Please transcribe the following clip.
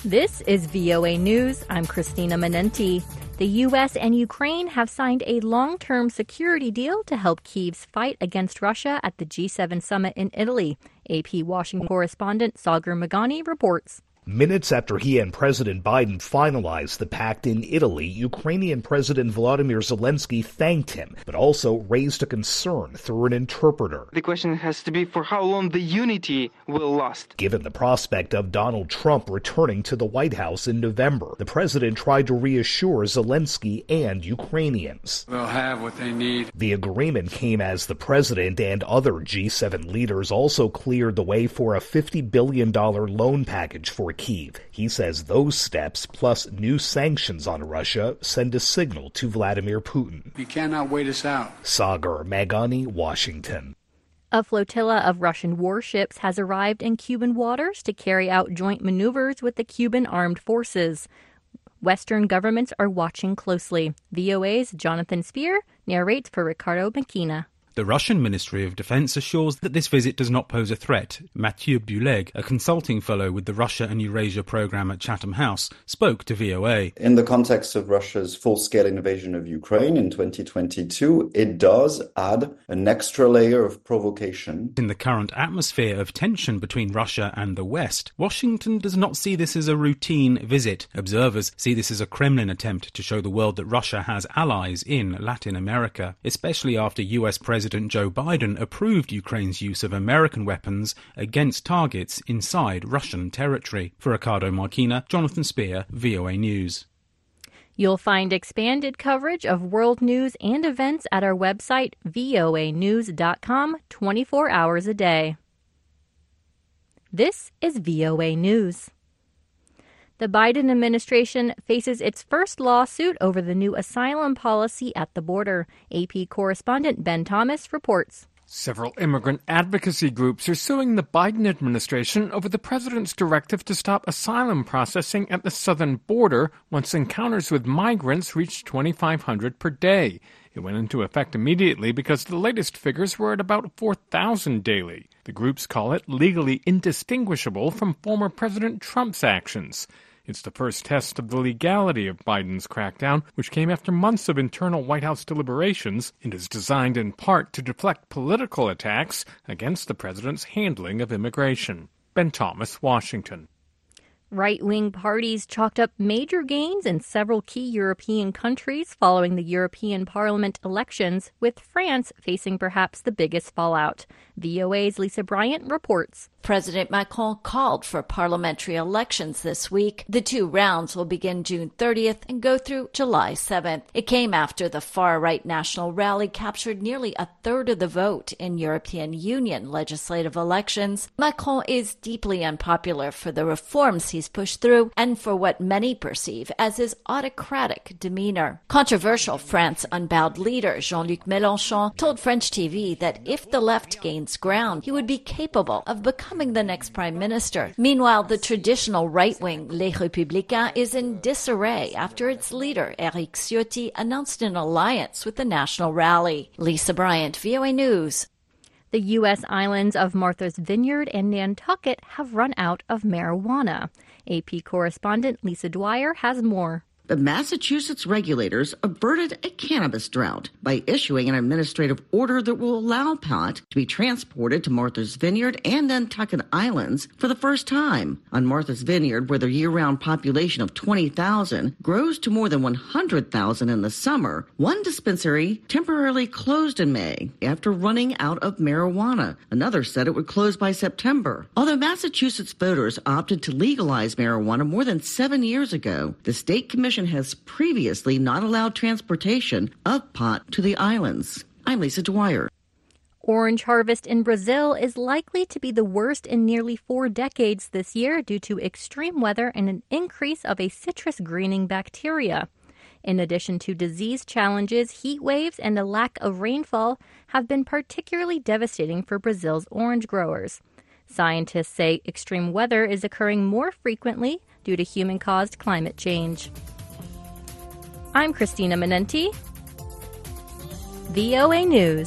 This is VOA News. I'm Christina Manenti. The U.S. and Ukraine have signed a long-term security deal to help Kyiv's fight against Russia at the G7 summit in Italy. AP Washington correspondent Sagar Meghani reports. Minutes after he and President Biden finalized the pact in Italy, Ukrainian President Volodymyr Zelensky thanked him, but also raised a concern through an interpreter. The question has to be for how long the unity will last. Given the prospect of Donald Trump returning to the White House in November, the president tried to reassure Zelensky and Ukrainians. They'll have what they need. The agreement came as the president and other G7 leaders also cleared the way for a $50 billion loan package for Kyiv. He says those steps, plus new sanctions on Russia, send a signal to Vladimir Putin. He cannot wait us out. Sagar Meghani, Washington. A flotilla of Russian warships has arrived in Cuban waters to carry out joint maneuvers with the Cuban armed forces. Western governments are watching closely. VOA's Jonathan Speer narrates for Ricardo Makina. The Russian Ministry of Defense assures that this visit does not pose a threat. Mathieu Buleg, a consulting fellow with the Russia and Eurasia program at Chatham House, spoke to VOA. In the context of Russia's full-scale invasion of Ukraine in 2022, it does add an extra layer of provocation. In the current atmosphere of tension between Russia and the West, Washington does not see this as a routine visit. Observers see this as a Kremlin attempt to show the world that Russia has allies in Latin America, especially after US President Joe Biden approved Ukraine's use of American weapons against targets inside Russian territory. For Ricardo Marquina, Jonathan Speer, VOA News. You'll find expanded coverage of world news and events at our website, voanews.com, 24 hours a day. This is VOA News. The Biden administration faces its first lawsuit over the new asylum policy at the border. AP correspondent Ben Thomas reports. Several immigrant advocacy groups are suing the Biden administration over the president's directive to stop asylum processing at the southern border once encounters with migrants reached 2,500 per day. It went into effect immediately because the latest figures were at about 4,000 daily. The groups call it legally indistinguishable from former President Trump's actions. It's the first test of the legality of Biden's crackdown, which came after months of internal White House deliberations and is designed in part to deflect political attacks against the president's handling of immigration. Ben Thomas, Washington. Right-wing parties chalked up major gains in several key European countries following the European Parliament elections, with France facing perhaps the biggest fallout. VOA's Lisa Bryant reports. President Macron called for parliamentary elections this week. The two rounds will begin June 30th and go through July 7th. It came after the far-right National Rally captured nearly a third of the vote in European Union legislative elections. Macron is deeply unpopular for the reforms he's pushed through and for what many perceive as his autocratic demeanor. Controversial France Unbowed leader Jean-Luc Mélenchon told French TV that if the left gains ground, he would be capable of becoming the next prime minister. Meanwhile, the traditional right-wing Les Républicains is in disarray after its leader, Éric Ciotti, announced an alliance with the National Rally. Lisa Bryant, VOA News. The U.S. islands of Martha's Vineyard and Nantucket have run out of marijuana. AP correspondent Lisa Dwyer has more. The Massachusetts regulators averted a cannabis drought by issuing an administrative order that will allow pot to be transported to Martha's Vineyard and Nantucket Islands for the first time. On Martha's Vineyard, where the year-round population of 20,000 grows to more than 100,000 in the summer, one dispensary temporarily closed in May after running out of marijuana. Another said it would close by September. Although Massachusetts voters opted to legalize marijuana more than 7 years ago, the state commission has previously not allowed transportation of pot to the islands. I'm Lisa Dwyer. Orange harvest in Brazil is likely to be the worst in nearly 4 decades this year due to extreme weather and an increase of a citrus greening bacteria. In addition to disease challenges, heat waves and a lack of rainfall have been particularly devastating for Brazil's orange growers. Scientists say extreme weather is occurring more frequently due to human-caused climate change. I'm Christina Manenti, VOA News.